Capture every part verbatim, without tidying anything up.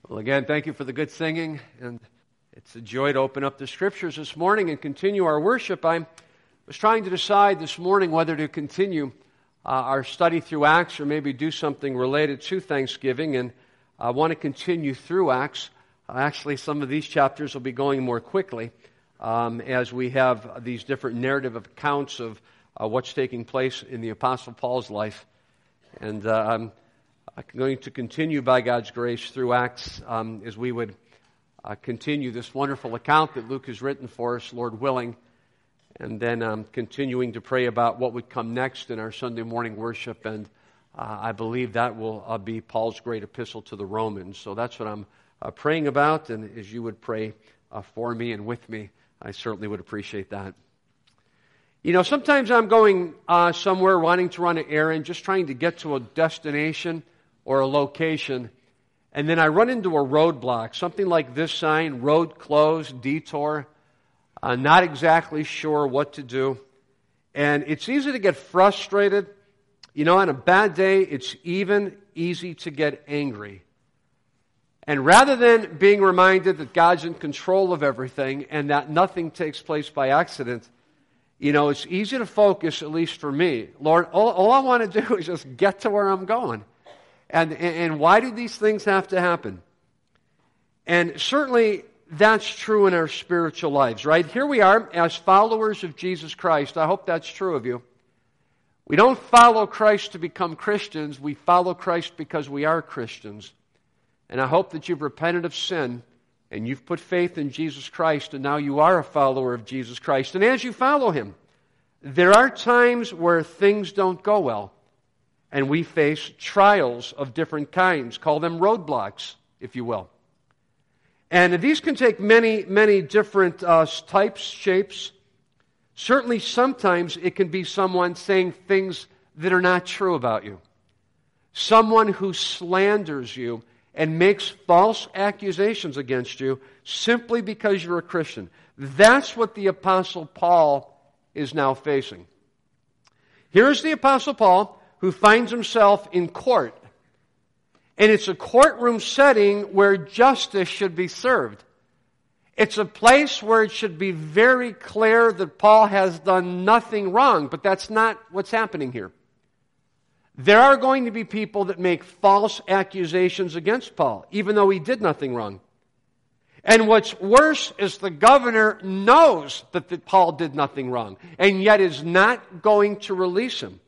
Well, again, thank you for the good singing, and it's a joy to open up the Scriptures this morning and continue our worship. I was trying to decide this morning whether to continue uh, our study through Acts or maybe do something related to Thanksgiving, and I want to continue through Acts. Uh, actually, some of these chapters will be going more quickly um, as we have these different narrative accounts of uh, what's taking place in the Apostle Paul's life. And uh, I'm I'm going to continue by God's grace through Acts um, as we would uh, continue this wonderful account that Luke has written for us, Lord willing, and then um, continuing to pray about what would come next in our Sunday morning worship, and uh, I believe that will uh, be Paul's great epistle to the Romans. So that's what I'm uh, praying about, and as you would pray uh, for me and with me, I certainly would appreciate that. You know, sometimes I'm going uh, somewhere wanting to run an errand, just trying to get to a destination or a location, and then I run into a roadblock, something like this sign, road closed, detour, uh, not exactly sure what to do. And it's easy to get frustrated. You know, on a bad day, it's even easy to get angry. And rather than being reminded that God's in control of everything and that nothing takes place by accident, you know, it's easy to focus, at least for me. Lord, all, all I want to do is just get to where I'm going. And, and why do these things have to happen? And certainly that's true in our spiritual lives, right? Here we are as followers of Jesus Christ. I hope that's true of you. We don't follow Christ to become Christians. We follow Christ because we are Christians. And I hope that you've repented of sin and you've put faith in Jesus Christ, and now you are a follower of Jesus Christ. And as you follow Him, there are times where things don't go well. And we face trials of different kinds. Call them roadblocks, if you will. And these can take many, many different uh, types, shapes. Certainly sometimes it can be someone saying things that are not true about you. Someone who slanders you and makes false accusations against you simply because you're a Christian. That's what the Apostle Paul is now facing. Here's the Apostle Paul, who finds himself in court. And it's a courtroom setting where justice should be served. It's a place where it should be very clear that Paul has done nothing wrong, but that's not what's happening here. There are going to be people that make false accusations against Paul, even though he did nothing wrong. And what's worse is the governor knows that, that Paul did nothing wrong, and yet is not going to release him.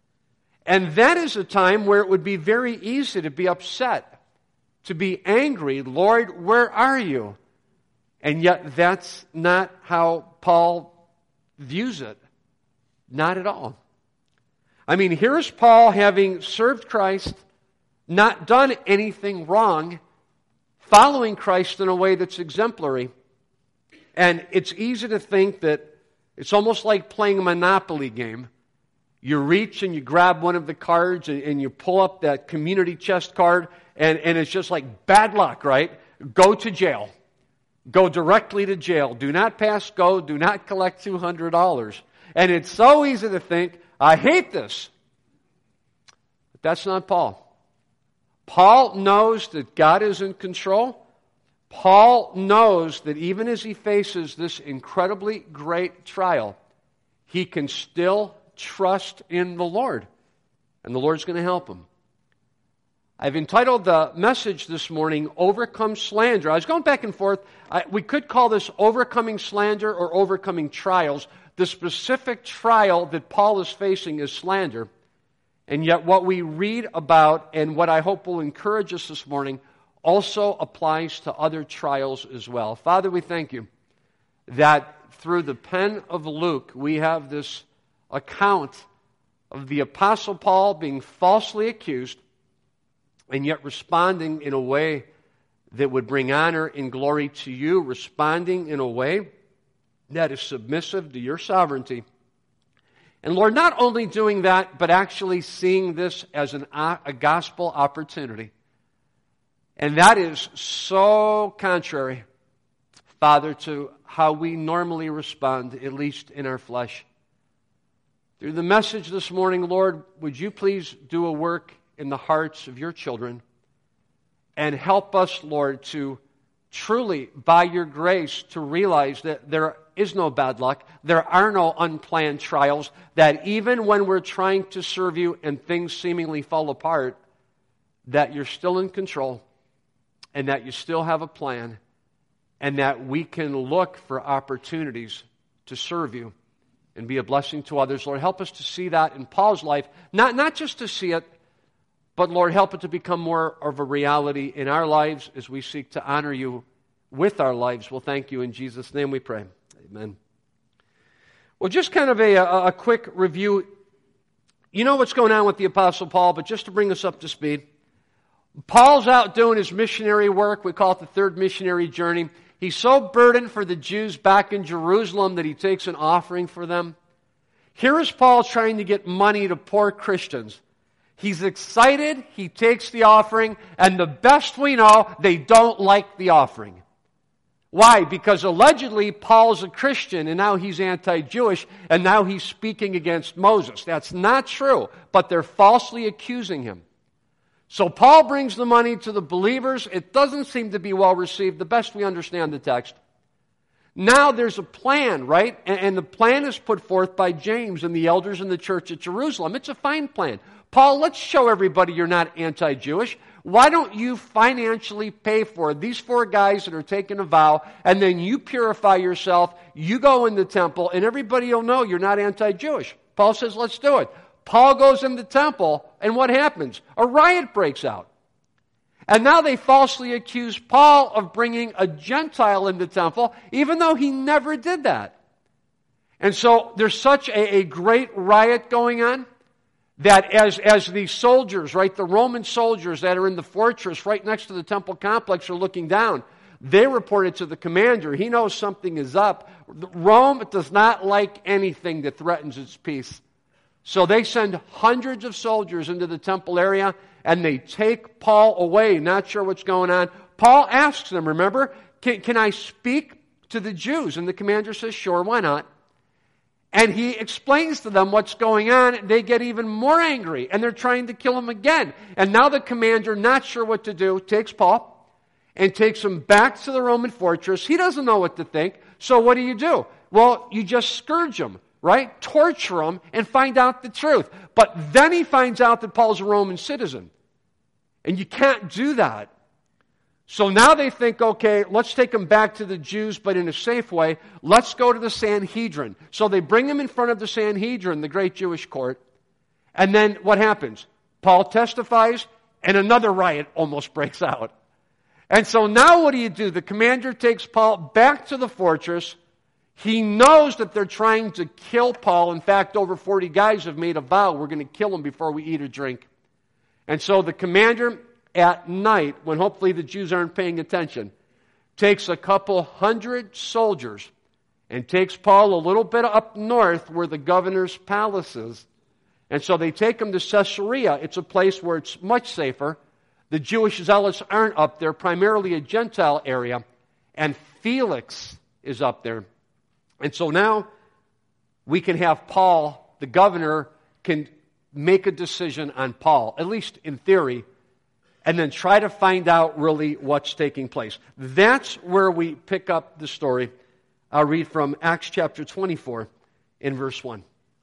And that is a time where it would be very easy to be upset, to be angry. Lord, where are you? And yet that's not how Paul views it. Not at all. I mean, here's Paul having served Christ, not done anything wrong, following Christ in a way that's exemplary. And it's easy to think that it's almost like playing a Monopoly game. You reach and you grab one of the cards and, and you pull up that community chest card, and, and it's just like bad luck, right? Go to jail. Go directly to jail. Do not pass go. Do not collect two hundred dollars. And it's so easy to think, I hate this. But that's not Paul. Paul knows that God is in control. Paul knows that even as he faces this incredibly great trial, he can still trust in the Lord, and the Lord's going to help him. I've entitled the message this morning, Overcome Slander. I was going back and forth. I, we could call this Overcoming Slander or Overcoming Trials. The specific trial that Paul is facing is slander, and yet what we read about and what I hope will encourage us this morning also applies to other trials as well. Father, we thank you that through the pen of Luke we have this account of the Apostle Paul being falsely accused and yet responding in a way that would bring honor and glory to you, responding in a way that is submissive to your sovereignty. And Lord, not only doing that, but actually seeing this as an, a gospel opportunity. And that is so contrary, Father, to how we normally respond, at least in our flesh. Through the message this morning, Lord, would you please do a work in the hearts of your children And help us, Lord, to truly, by your grace, to realize that there is no bad luck, there are no unplanned trials, that even when we're trying to serve you and things seemingly fall apart, that you're still in control, and that you still have a plan, and that we can look for opportunities to serve you and be a blessing to others. Lord, help us to see that in Paul's life, not, not just to see it, but Lord, help it to become more of a reality in our lives as we seek to honor you with our lives. We'll thank you in Jesus' name we pray. Amen. Well, just kind of a, a, a quick review. You know what's going on with the Apostle Paul, but just to bring us up to speed. Paul's out doing his missionary work. We call it the third missionary journey. He's so burdened for the Jews back in Jerusalem that he takes an offering for them. Here is Paul trying to get money to poor Christians. He's excited, he takes the offering, and the best we know, they don't like the offering. Why? Because allegedly Paul's a Christian, and now he's anti-Jewish, and now he's speaking against Moses. That's not true, but they're falsely accusing him. So Paul brings the money to the believers. It doesn't seem to be well received, the best we understand the text. Now there's a plan, right? And the plan is put forth by James and the elders in the church at Jerusalem. It's a fine plan. Paul, let's show everybody you're not anti-Jewish. Why don't you financially pay for these four guys that are taking a vow, and then you purify yourself, you go in the temple, and everybody will know you're not anti-Jewish. Paul says, let's do it. Paul goes in the temple, and what happens? A riot breaks out. And now they falsely accuse Paul of bringing a Gentile in the temple, even though he never did that. And so there's such a, a great riot going on that as, as the soldiers, right, the Roman soldiers that are in the fortress right next to the temple complex are looking down, they reported to the commander. He knows something is up. Rome does not like anything that threatens its peace. So they send hundreds of soldiers into the temple area, and they take Paul away, not sure what's going on. Paul asks them, remember, can, can I speak to the Jews? And the commander says, sure, why not? And he explains to them what's going on, and they get even more angry, and they're trying to kill him again. And now the commander, not sure what to do, takes Paul and takes him back to the Roman fortress. He doesn't know what to think, so what do you do? Well, you just scourge him, right? Torture him and find out the truth. But then he finds out that Paul's a Roman citizen. And you can't do that. So now they think, okay, let's take him back to the Jews, but in a safe way. Let's go to the Sanhedrin. So they bring him in front of the Sanhedrin, the great Jewish court. And then what happens? Paul testifies, and another riot almost breaks out. And so now what do you do? The commander takes Paul back to the fortress. He knows that they're trying to kill Paul. In fact, over forty guys have made a vow, we're going to kill him before we eat or drink. And so the commander, at night, when hopefully the Jews aren't paying attention, takes a couple hundred soldiers and takes Paul a little bit up north where the governor's palace is. And so they take him to Caesarea. It's a place where it's much safer. The Jewish zealots aren't up there, primarily a Gentile area. And Felix is up there. And so now we can have Paul, the governor, can make a decision on Paul, at least in theory, and then try to find out really what's taking place. That's where we pick up the story. I'll read from Acts chapter twenty-four in verse one.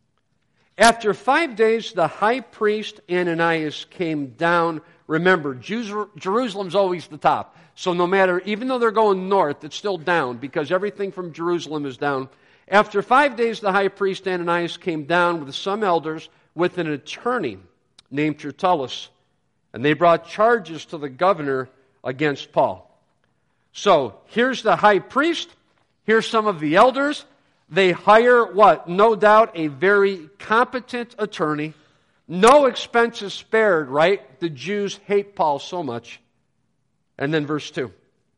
After five days, the high priest Ananias came down. Remember, Jews, Jerusalem's always the top. So no matter, even though they're going north, it's still down because everything from Jerusalem is down. After five days, the high priest Ananias came down with some elders with an attorney named Tertullus. And they brought charges to the governor against Paul. So, here's the high priest. Here's some of the elders. They hire what? No doubt a very competent attorney. No expenses spared, right? The Jews hate Paul so much. And then verse two.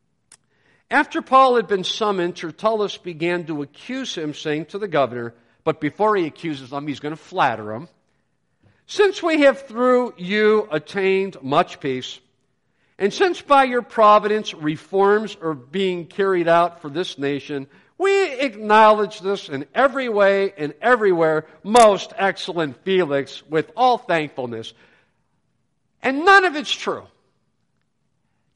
After Paul had been summoned, Tertullus began to accuse him, saying to the governor, but before he accuses him, he's going to flatter him. Since we have through you attained much peace, and since by your providence reforms are being carried out for this nation, we acknowledge this in every way and everywhere, most excellent Felix, with all thankfulness. And none of it's true.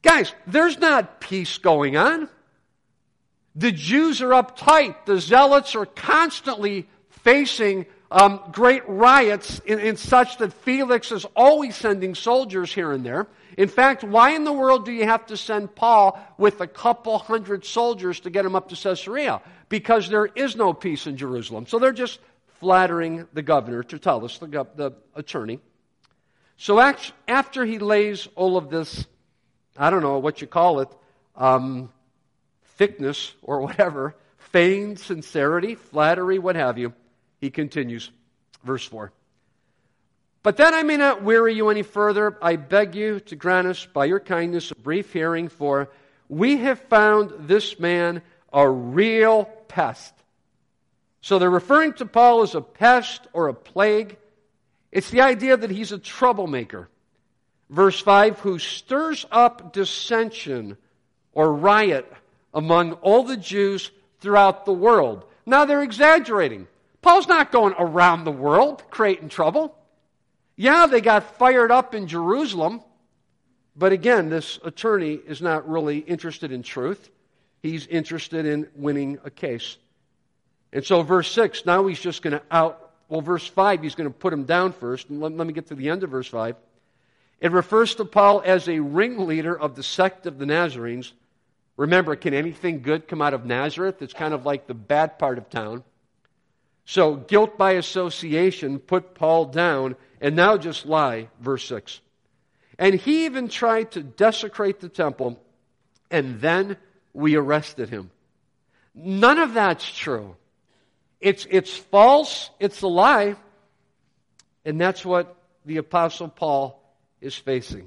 Guys, there's not peace going on. The Jews are uptight. The Zealots are constantly facing um, great riots in, in such that Felix is always sending soldiers here and there. In fact, why in the world do you have to send Paul with a couple hundred soldiers to get him up to Caesarea? Because there is no peace in Jerusalem. So they're just flattering the governor, Tertullus, the, gov- the attorney. So after he lays all of this, I don't know what you call it, um, thickness or whatever, feigned sincerity, flattery, what have you, he continues, verse four. But that I may not weary you any further, I beg you to grant us by your kindness a brief hearing, for we have found this man a real pest. So they're referring to Paul as a pest or a plague. It's the idea that he's a troublemaker. Verse five, who stirs up dissension or riot among all the Jews throughout the world. Now they're exaggerating. Paul's not going around the world creating trouble. Yeah, they got fired up in Jerusalem, but again, this attorney is not really interested in truth. He's interested in winning a case. And so verse six, now he's just going to out, well, verse five, he's going to put him down first. And let, let me get to the end of verse five. It refers to Paul as a ringleader of the sect of the Nazarenes. Remember, can anything good come out of Nazareth? It's kind of like the bad part of town. So guilt by association put Paul down, and now just lie, verse six. And he even tried to desecrate the temple, and then we arrested him. None of that's true. It's, it's false, it's a lie, and that's what the Apostle Paul is facing.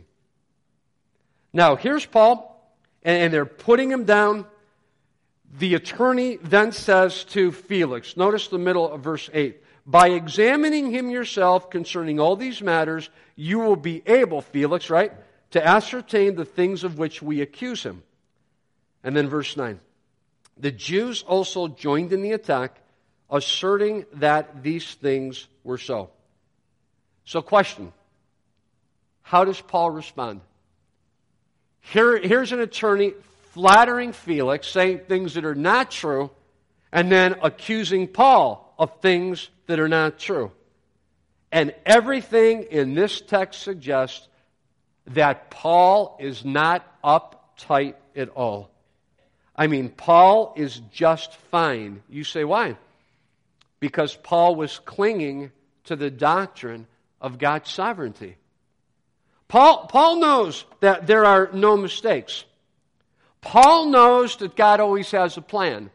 Now, here's Paul, and, and they're putting him down. The attorney then says to Felix, notice the middle of verse eight, by examining him yourself concerning all these matters, you will be able, Felix, right, to ascertain the things of which we accuse him. And then verse nine, the Jews also joined in the attack, asserting that these things were so. So question, how does Paul respond? Here, here's an attorney flattering Felix, saying things that are not true, and then accusing Paul of things that are not true. And everything in this text suggests that Paul is not uptight at all. I mean, Paul is just fine. You say, why? Because Paul was clinging to the doctrine of God's sovereignty. Paul, Paul knows that there are no mistakes. Paul knows that God always has a plan.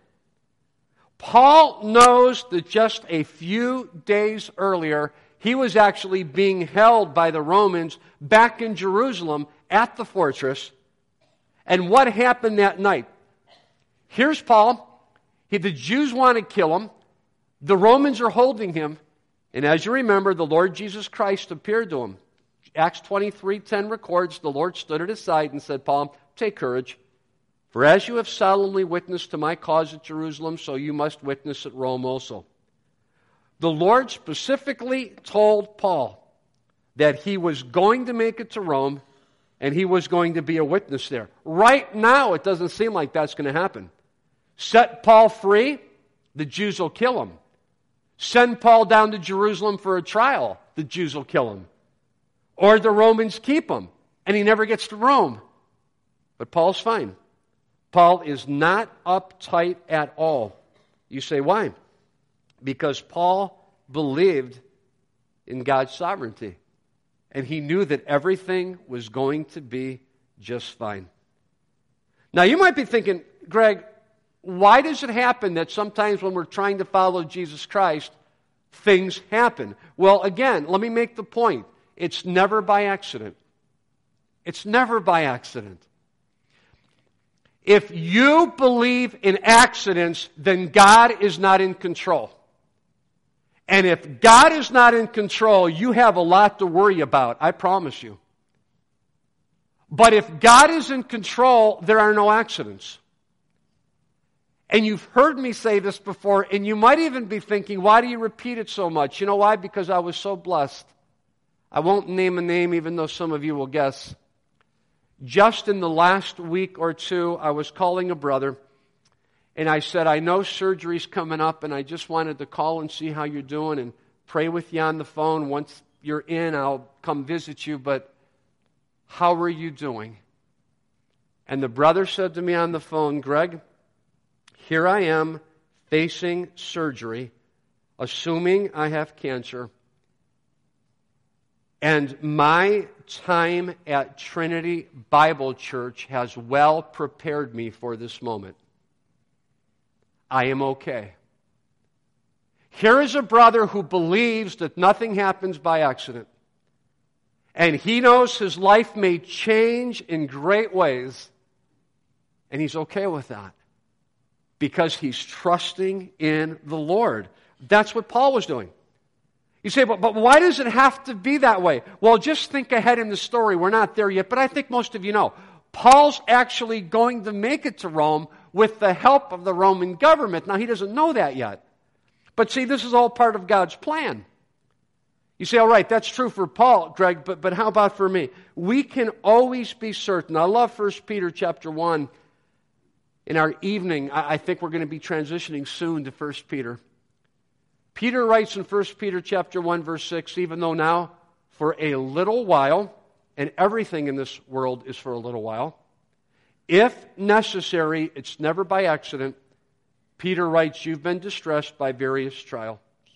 Paul knows that just a few days earlier, he was actually being held by the Romans back in Jerusalem at the fortress. And what happened that night? Here's Paul. He, the Jews want to kill him. The Romans are holding him. And as you remember, the Lord Jesus Christ appeared to him. Acts twenty-three ten records, the Lord stood at his side and said, Paul, take courage. For as you have solemnly witnessed to my cause at Jerusalem, so you must witness at Rome also. The Lord specifically told Paul that he was going to make it to Rome and he was going to be a witness there. Right now, it doesn't seem like that's going to happen. Set Paul free, the Jews will kill him. Send Paul down to Jerusalem for a trial, the Jews will kill him. Or the Romans keep him, and he never gets to Rome. But Paul's fine. Paul is not uptight at all. You say, why? Because Paul believed in God's sovereignty. And he knew that everything was going to be just fine. Now, you might be thinking, Greg, why does it happen that sometimes when we're trying to follow Jesus Christ, things happen? Well, again, let me make the point. It's never by accident. It's never by accident. If you believe in accidents, then God is not in control. And if God is not in control, you have a lot to worry about, I promise you. But if God is in control, there are no accidents. And you've heard me say this before, and you might even be thinking, why do you repeat it so much? You know why? Because I was so blessed. I won't name a name, even though some of you will guess. Just in the last week or two, I was calling a brother, and I said, I know surgery's coming up, and I just wanted to call and see how you're doing and pray with you on the phone. Once you're in, I'll come visit you, but how are you doing? And the brother said to me on the phone, Greg, here I am facing surgery, assuming I have cancer, and my time at Trinity Bible Church has well prepared me for this moment. I am okay. Here is a brother who believes that nothing happens by accident. And he knows his life may change in great ways. And he's okay with that. Because he's trusting in the Lord. That's what Paul was doing. You say, but, but why does it have to be that way? Well, just think ahead in the story. We're not there yet, but I think most of you know. Paul's actually going to make it to Rome with the help of the Roman government. Now, he doesn't know that yet. But see, this is all part of God's plan. You say, all right, that's true for Paul, Greg, but, but how about for me? We can always be certain. I love First Peter chapter one. In our evening, I, I think we're going to be transitioning soon to First Peter. Peter writes in First Peter chapter one, verse six, even though now, for a little while, and everything in this world is for a little while, if necessary, it's never by accident, Peter writes, you've been distressed by various trials.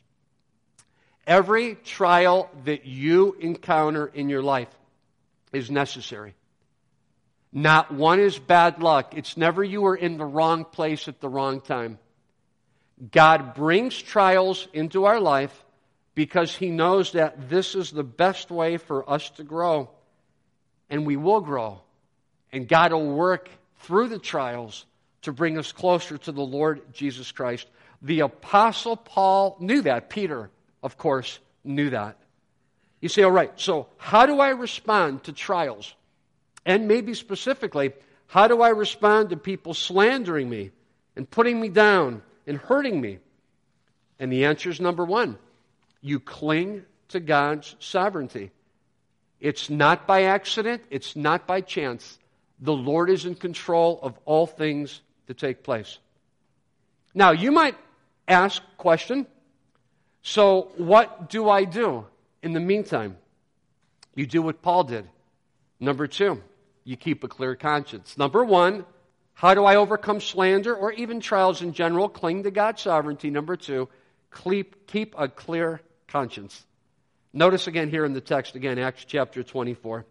Every trial that you encounter in your life is necessary. Not one is bad luck. It's never you are in the wrong place at the wrong time. God brings trials into our life because He knows that this is the best way for us to grow. And we will grow. And God will work through the trials to bring us closer to the Lord Jesus Christ. The Apostle Paul knew that. Peter, of course, knew that. You say, all right, so how do I respond to trials? And maybe specifically, how do I respond to people slandering me and putting me down and hurting me? And the answer is number one. You cling to God's sovereignty. It's not by accident. It's not by chance. The Lord is in control of all things that take place. Now, you might ask a question, so what do I do in the meantime? You do what Paul did. Number two, you keep a clear conscience. Number one, how do I overcome slander or even trials in general? Cling to God's sovereignty. Number two, keep, keep a clear conscience. Notice again here in the text, again, Acts chapter twenty-four.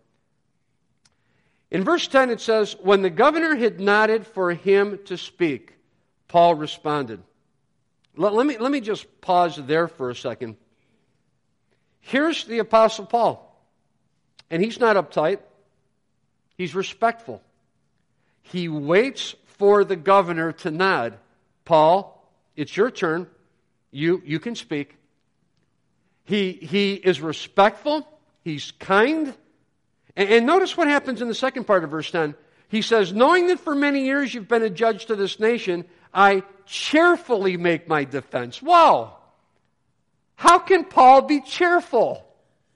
In verse ten it says, when the governor had nodded for him to speak, Paul responded. Let, let me, let me just pause there for a second. Here's the Apostle Paul. And he's not uptight. He's respectful. He waits for the governor to nod. Paul, it's your turn. You, you can speak. He, he is respectful. He's kind. And, and notice what happens in the second part of verse ten. He says, knowing that for many years you've been a judge to this nation, I cheerfully make my defense. Wow! How can Paul be cheerful?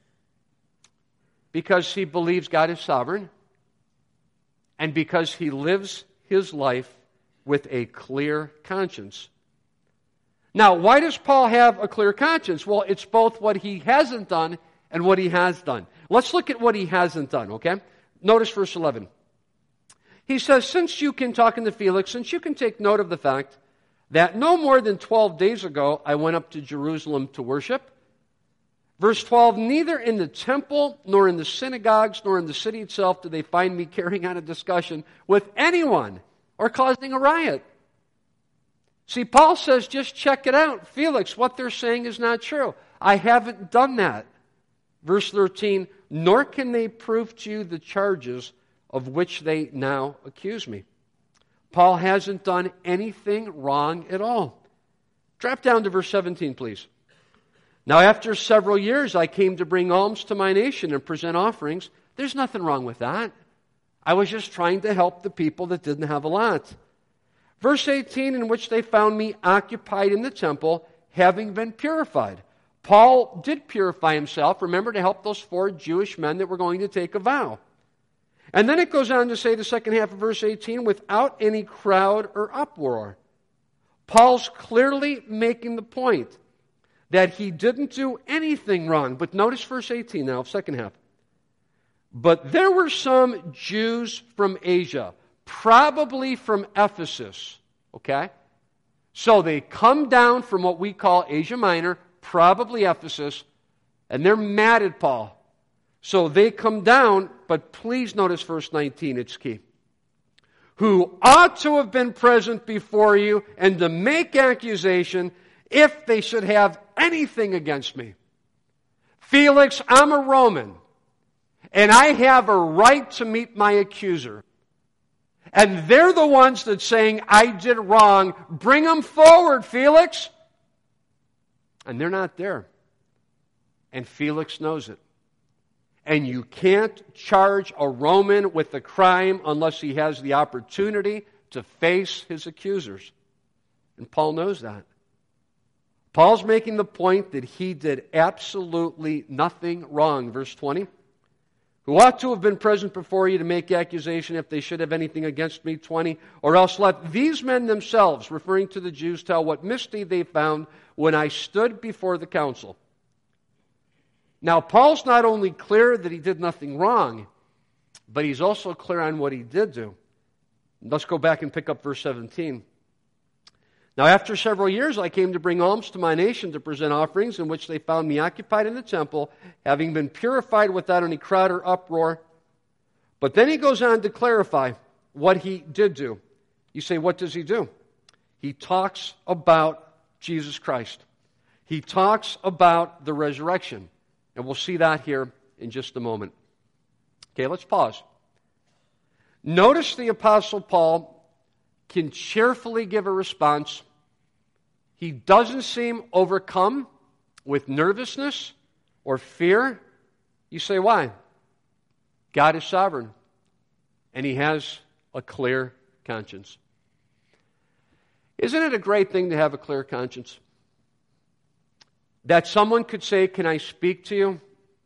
Because he believes God is sovereign, and because he lives his life with a clear conscience. Now, why does Paul have a clear conscience? Well, it's both what he hasn't done and what he has done. Let's look at what he hasn't done, okay? Notice verse eleven. He says, since you can, talking to Felix, since you can take note of the fact that no more than twelve days ago I went up to Jerusalem to worship. Verse twelve, neither in the temple, nor in the synagogues, nor in the city itself did they find me carrying on a discussion with anyone or causing a riot. See, Paul says, just check it out. Felix, what they're saying is not true. I haven't done that. Verse thirteen, nor can they prove to you the charges of which they now accuse me. Paul hasn't done anything wrong at all. Drop down to verse seventeen, please. Now, after several years, I came to bring alms to my nation and present offerings. There's nothing wrong with that. I was just trying to help the people that didn't have a lot. Verse eighteen, in which they found me occupied in the temple, having been purified. Paul did purify himself, remember, to help those four Jewish men that were going to take a vow. And then it goes on to say, the second half of verse eighteen, without any crowd or uproar. Paul's clearly making the point that he didn't do anything wrong. But notice verse eighteen now, second half. But there were some Jews from Asia, probably from Ephesus, okay? So they come down from what we call Asia Minor, probably Ephesus, and they're mad at Paul. So they come down, but please notice verse nineteen, it's key. Who ought to have been present before you and to make accusation if they should have anything against me. Felix, I'm a Roman, and I have a right to meet my accuser. And they're the ones that saying, I did wrong. Bring them forward, Felix. And they're not there. And Felix knows it. And you can't charge a Roman with a crime unless he has the opportunity to face his accusers. And Paul knows that. Paul's making the point that he did absolutely nothing wrong. Verse twenty. Who ought to have been present before you to make accusation if they should have anything against me. twenty. Or else let these men themselves, referring to the Jews, tell what misdeed they found when I stood before the council. Now, Paul's not only clear that he did nothing wrong, but he's also clear on what he did do. Let's go back and pick up verse seventeen. Now, after several years, I came to bring alms to my nation to present offerings, in which they found me occupied in the temple, having been purified without any crowd or uproar. But then he goes on to clarify what he did do. You say, what does he do? He talks about Jesus Christ. He talks about the resurrection. And we'll see that here in just a moment. Okay, let's pause. Notice the Apostle Paul can cheerfully give a response. He doesn't seem overcome with nervousness or fear. You say, why? God is sovereign, and he has a clear conscience. Isn't it a great thing to have a clear conscience? That someone could say, can I speak to you?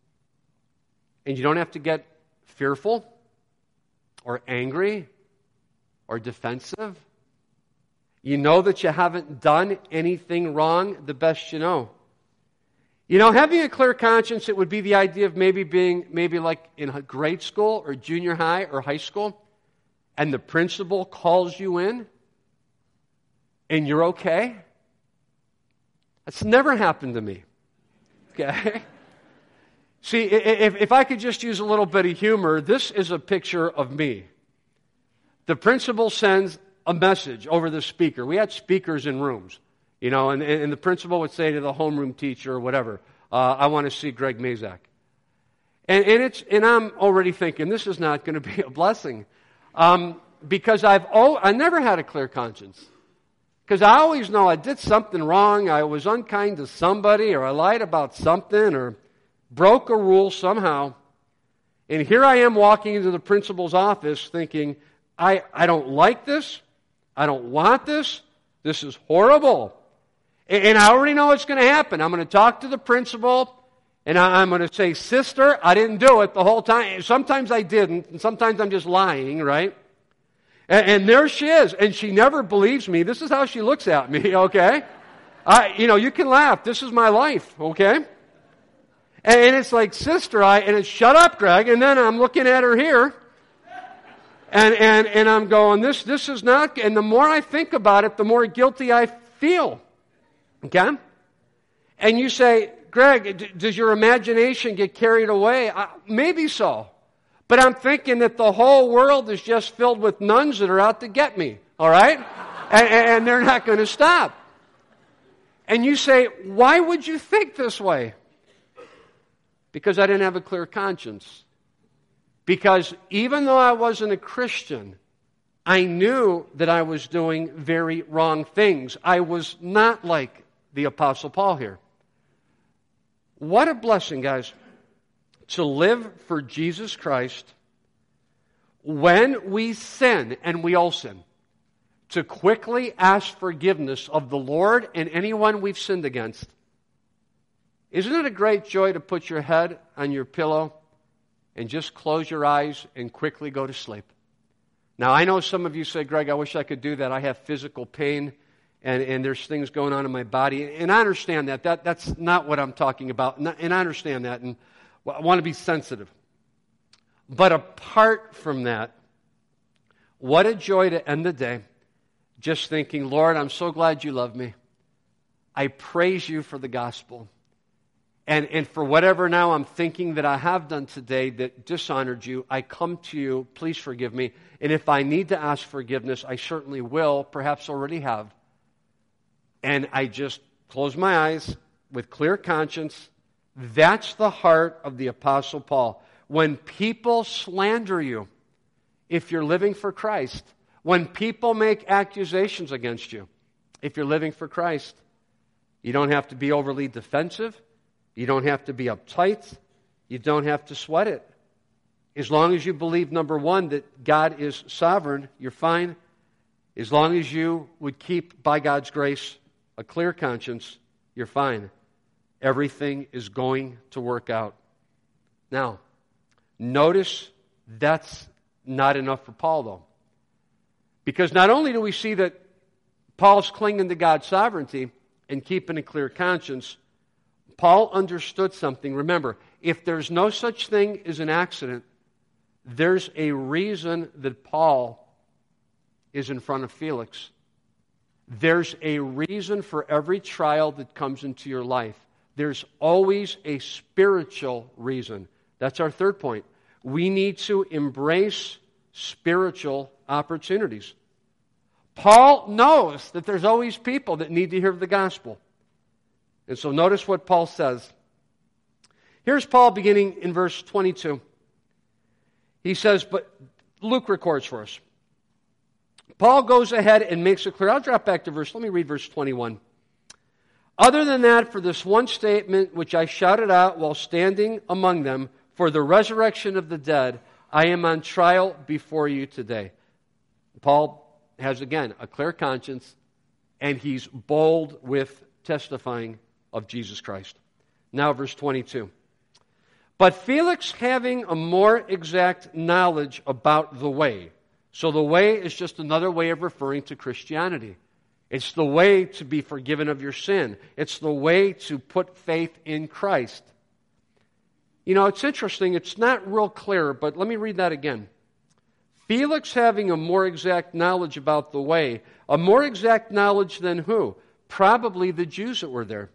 And you don't have to get fearful or angry or defensive. You know that you haven't done anything wrong the best you know. You know, having a clear conscience, it would be the idea of maybe being, maybe like in grade school or junior high or high school, and the principal calls you in, and you're okay. That's never happened to me. Okay? See, if, if I could just use a little bit of humor, this is a picture of me. The principal sends a message over the speaker. We had speakers in rooms, you know, and, and the principal would say to the homeroom teacher or whatever, uh, I want to see Greg Mazak. And, and, it's, and I'm already thinking, this is not going to be a blessing. Um, because I've oh, I never had a clear conscience. Because I always know I did something wrong, I was unkind to somebody, or I lied about something, or broke a rule somehow. And here I am walking into the principal's office thinking, I, I don't like this, I don't want this, this is horrible. And, and I already know what's going to happen. I'm going to talk to the principal, and I, I'm going to say, sister, I didn't do it the whole time. Sometimes I didn't, and sometimes I'm just lying, right? And, and there she is, and she never believes me. This is how she looks at me, okay? I, you know, you can laugh. This is my life, okay? And, and it's like, sister, I, and it's, shut up, Greg. And then I'm looking at her here, and, and, and I'm going, this, this is not, and the more I think about it, the more guilty I feel, okay? And you say, Greg, d- does your imagination get carried away? Uh, maybe so. But I'm thinking that the whole world is just filled with nuns that are out to get me, all right? and, and they're not going to stop. And you say, why would you think this way? Because I didn't have a clear conscience. Because even though I wasn't a Christian, I knew that I was doing very wrong things. I was not like the Apostle Paul here. What a blessing, guys, to live for Jesus Christ when we sin, and we all sin, to quickly ask forgiveness of the Lord and anyone we've sinned against. Isn't it a great joy to put your head on your pillow and just close your eyes and quickly go to sleep. Now, I know some of you say, Greg, I wish I could do that. I have physical pain, and, and there's things going on in my body. And I understand that. that. That's not what I'm talking about. And I understand that, and I want to be sensitive. But apart from that, what a joy to end the day just thinking, Lord, I'm so glad you love me. I praise you for the gospel. And, and for whatever now I'm thinking that I have done today that dishonored you, I come to you, please forgive me. And if I need to ask forgiveness, I certainly will, perhaps already have. And I just close my eyes with clear conscience. That's the heart of the Apostle Paul. When people slander you, if you're living for Christ, when people make accusations against you, if you're living for Christ, you don't have to be overly defensive. You don't have to be uptight. You don't have to sweat it. As long as you believe, number one, that God is sovereign, you're fine. As long as you would keep, by God's grace, a clear conscience, you're fine. Everything is going to work out. Now, notice that's not enough for Paul, though. Because not only do we see that Paul's clinging to God's sovereignty and keeping a clear conscience, Paul understood something. Remember, if there's no such thing as an accident, there's a reason that Paul is in front of Felix. There's a reason for every trial that comes into your life. There's always a spiritual reason. That's our third point. We need to embrace spiritual opportunities. Paul knows that there's always people that need to hear the gospel. And so notice what Paul says. Here's Paul beginning in verse twenty-two. He says, but Luke records for us. Paul goes ahead and makes it clear. I'll drop back to verse, let me read verse twenty-one. Other than that, for this one statement which I shouted out while standing among them, for the resurrection of the dead, I am on trial before you today. Paul has, again, a clear conscience, and he's bold with testifying of Jesus Christ. Now, verse twenty-two. But Felix, having a more exact knowledge about the way. So the way is just another way of referring to Christianity. It's the way to be forgiven of your sin. It's the way to put faith in Christ. You know, it's interesting. It's not real clear, but let me read that again. Felix having a more exact knowledge about the way. A more exact knowledge than who? Probably the Jews that were there.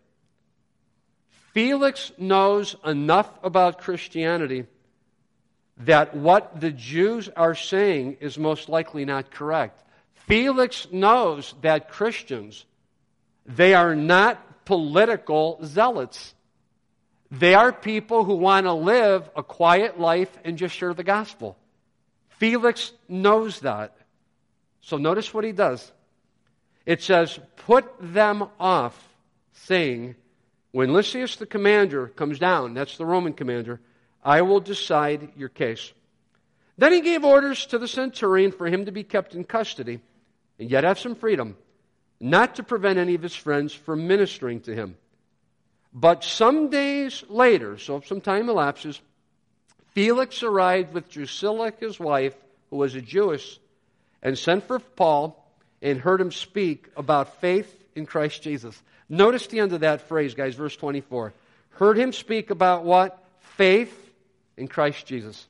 Felix knows enough about Christianity that what the Jews are saying is most likely not correct. Felix knows that Christians, they are not political zealots. They are people who want to live a quiet life and just share the gospel. Felix knows that. So notice what he does. It says, put them off, saying, when Lysias the commander comes down, that's the Roman commander, I will decide your case. Then he gave orders to the centurion for him to be kept in custody, and yet have some freedom, not to prevent any of his friends from ministering to him. But some days later, so some time elapses, Felix arrived with Drusilla, his wife, who was a Jewess, and sent for Paul and heard him speak about faith in Christ Jesus. Notice the end of that phrase, guys, verse twenty-four. Heard him speak about what? Faith in Christ Jesus.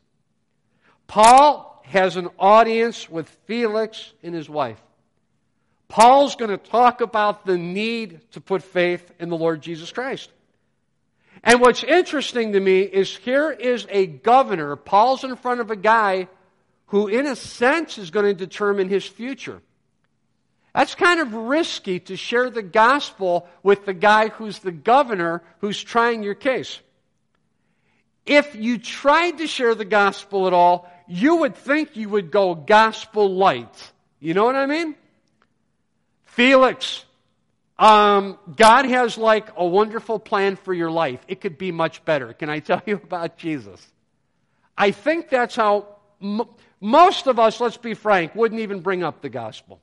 Paul has an audience with Felix and his wife. Paul's going to talk about the need to put faith in the Lord Jesus Christ. And what's interesting to me is here is a governor. Paul's in front of a guy who, in a sense, is going to determine his future. That's kind of risky to share the gospel with the guy who's the governor who's trying your case. If you tried to share the gospel at all, you would think you would go gospel light. You know what I mean? Felix, um, God has like a wonderful plan for your life. It could be much better. Can I tell you about Jesus? I think that's how m- most of us, let's be frank, wouldn't even bring up the gospel.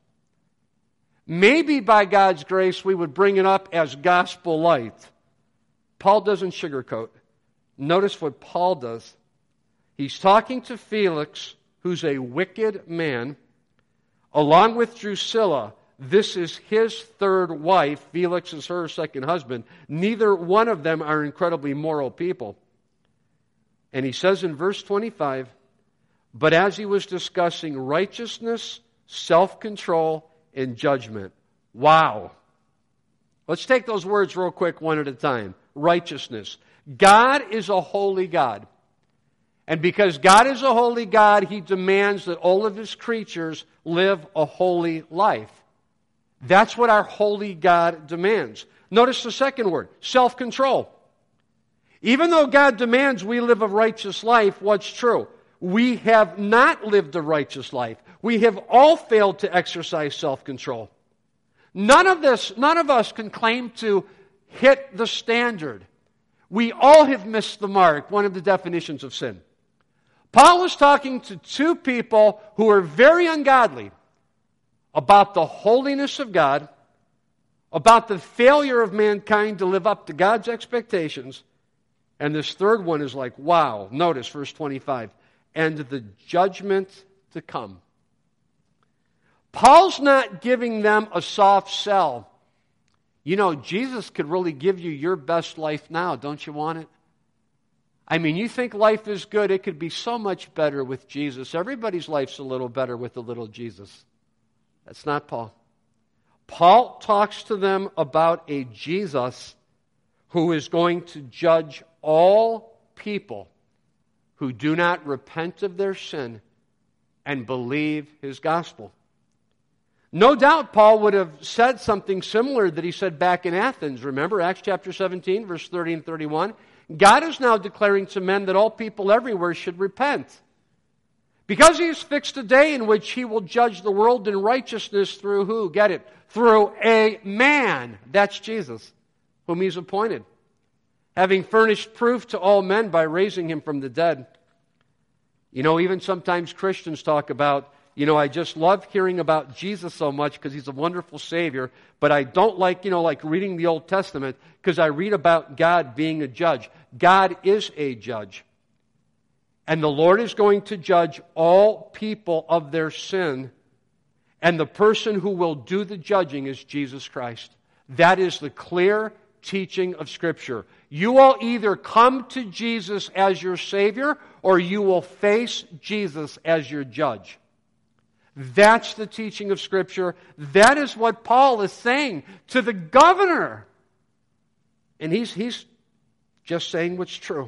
Maybe by God's grace we would bring it up as gospel light. Paul doesn't sugarcoat. Notice what Paul does. He's talking to Felix, who's a wicked man, along with Drusilla. This is his third wife. Felix is her second husband. Neither one of them are incredibly moral people. And he says in verse twenty-five, but as he was discussing righteousness, self-control, and judgment. Wow. Let's take those words real quick one at a time. Righteousness. God is a holy God. And because God is a holy God, He demands that all of His creatures live a holy life. That's what our holy God demands. Notice the second word, self-control. Even though God demands we live a righteous life, what's true? We have not lived a righteous life. We have all failed to exercise self-control. None of this, none of us can claim to hit the standard. We all have missed the mark, one of the definitions of sin. Paul is talking to two people who are very ungodly about the holiness of God, about the failure of mankind to live up to God's expectations, and this third one is like, wow. Notice verse twenty-five. And the judgment to come. Paul's not giving them a soft sell. You know, Jesus could really give you your best life now. Don't you want it? I mean, you think life is good. It could be so much better with Jesus. Everybody's life's a little better with a little Jesus. That's not Paul. Paul talks to them about a Jesus who is going to judge all people who do not repent of their sin and believe His gospel. No doubt Paul would have said something similar that he said back in Athens. Remember Acts chapter seventeen, verse thirty and thirty-one? God is now declaring to men that all people everywhere should repent. Because He has fixed a day in which He will judge the world in righteousness through who? Get it? Through a man. That's Jesus, whom He's appointed, having furnished proof to all men by raising Him from the dead. You know, even sometimes Christians talk about, you know, I just love hearing about Jesus so much because He's a wonderful Savior, but I don't like, you know, like reading the Old Testament because I read about God being a judge. God is a judge. And the Lord is going to judge all people of their sin, and the person who will do the judging is Jesus Christ. That is the clear teaching of Scripture. You will either come to Jesus as your Savior or you will face Jesus as your judge. That's the teaching of Scripture. That is what Paul is saying to the governor. And he's, he's just saying what's true.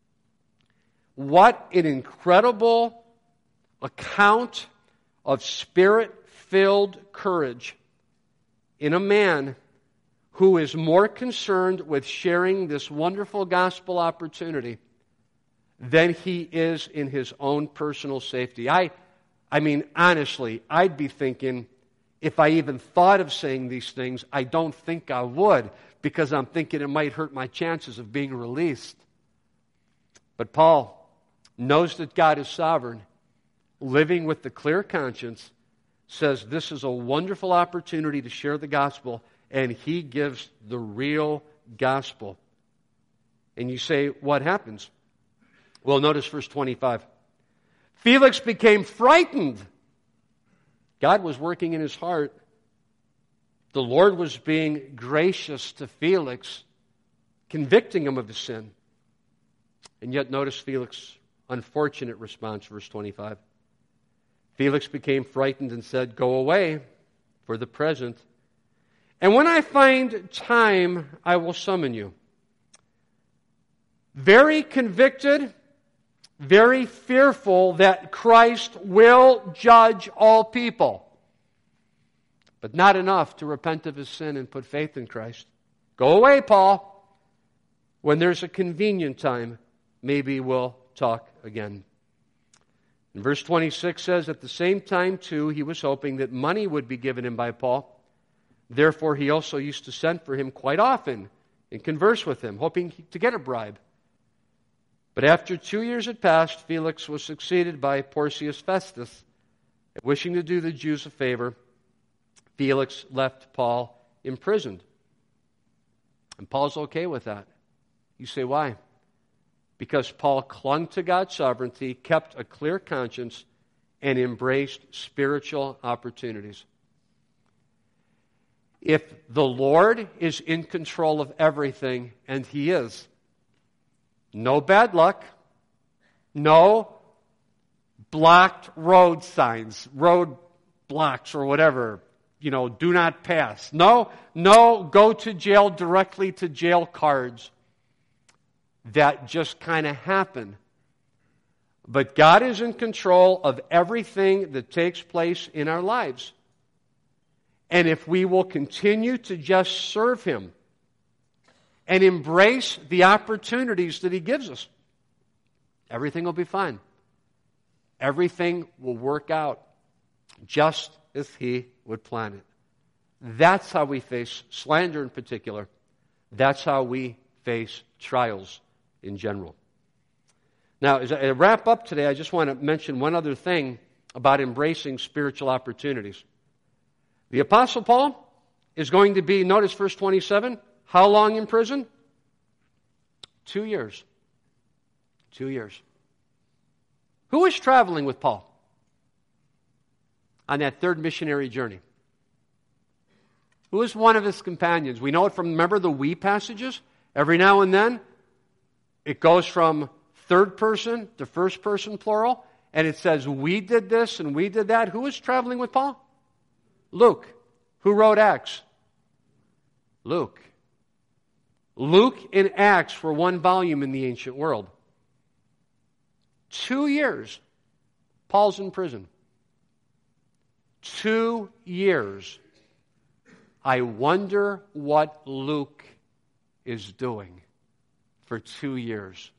What an incredible account of Spirit-filled courage in a man who is more concerned with sharing this wonderful gospel opportunity than he is in his own personal safety. I, I mean, honestly, I'd be thinking, if I even thought of saying these things, I don't think I would, because I'm thinking it might hurt my chances of being released. But Paul knows that God is sovereign, living with the clear conscience, says this is a wonderful opportunity to share the gospel, and he gives the real gospel. And you say, what happens? Well, notice verse twenty-five. Felix became frightened. God was working in his heart. The Lord was being gracious to Felix, convicting him of his sin. And yet notice Felix' unfortunate response, verse twenty-five. Felix became frightened and said, "Go away for the present, and when I find time, I will summon you." Very convicted, very fearful that Christ will judge all people, but not enough to repent of his sin and put faith in Christ. Go away, Paul. When there's a convenient time, maybe we'll talk again. And verse twenty-six says, at the same time, too, he was hoping that money would be given him by Paul. Therefore, he also used to send for him quite often and converse with him, hoping to get a bribe. But after two years had passed, Felix was succeeded by Porcius Festus. Wishing to do the Jews a favor, Felix left Paul imprisoned. And Paul's okay with that. You say, why? because Paul clung to God's sovereignty, kept a clear conscience, and embraced spiritual opportunities. If the Lord is in control of everything, and He is, no bad luck, no blocked road signs, road blocks or whatever, you know, do not pass. No, no, go to jail directly to jail cards. That just kind of happen. But God is in control of everything that takes place in our lives. And if we will continue to just serve Him and embrace the opportunities that He gives us, everything will be fine. Everything will work out just as He would plan it. That's how we face slander in particular. That's how we face trials in general. Now, as I wrap up today, I just want to mention one other thing about embracing spiritual opportunities. The Apostle Paul is going to be, notice verse twenty-seven, how long in prison? Two years. Two years. Who was traveling with Paul on that third missionary journey? Who was one of his companions? We know it from, remember the we passages? Every now and then, it goes from third person to first person plural, and it says, we did this and we did that. Who was traveling with Paul? Luke. Who wrote Acts? Luke. Luke and Acts were one volume in the ancient world. Two years, Paul's in prison. Two years. I wonder what Luke is doing for two years.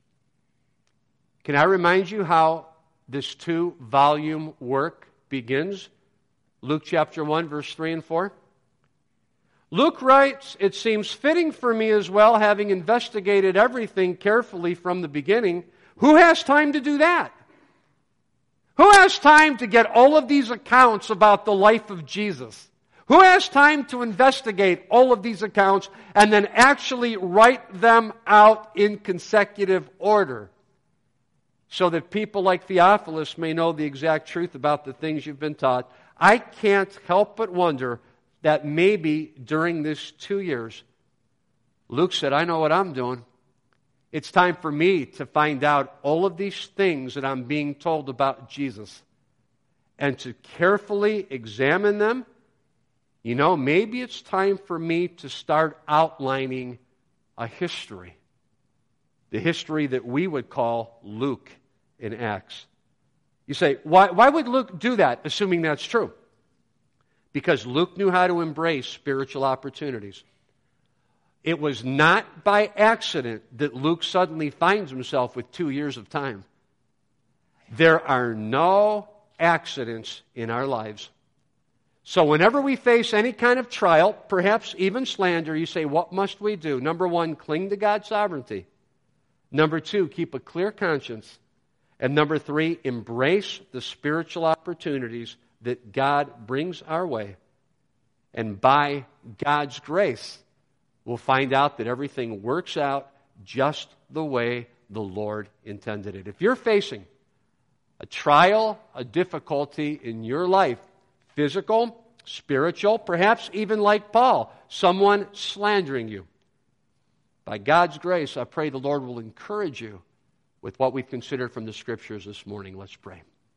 Can I remind you how this two-volume work begins? Luke chapter one, verse three and four. Luke writes, it seems fitting for me as well, having investigated everything carefully from the beginning. Who has time to do that? Who has time to get all of these accounts about the life of Jesus? Who has time to investigate all of these accounts and then actually write them out in consecutive order so that people like Theophilus may know the exact truth about the things you've been taught? I can't help but wonder that maybe during this two years, Luke said, I know what I'm doing. It's time for me to find out all of these things that I'm being told about Jesus and to carefully examine them. You know, maybe it's time for me to start outlining a history. The history that we would call Luke in Acts. You say, why, why would Luke do that, assuming that's true? Because Luke knew how to embrace spiritual opportunities. It was not by accident that Luke suddenly finds himself with two years of time. There are no accidents in our lives. So whenever we face any kind of trial, perhaps even slander, you say, what must we do? Number one, cling to God's sovereignty. Number two, keep a clear conscience. And number three, embrace the spiritual opportunities that God brings our way. And by God's grace, we'll find out that everything works out just the way the Lord intended it. If you're facing a trial, a difficulty in your life, physical, spiritual, perhaps even like Paul, someone slandering you, by God's grace, I pray the Lord will encourage you with what we've considered from the Scriptures this morning. Let's pray.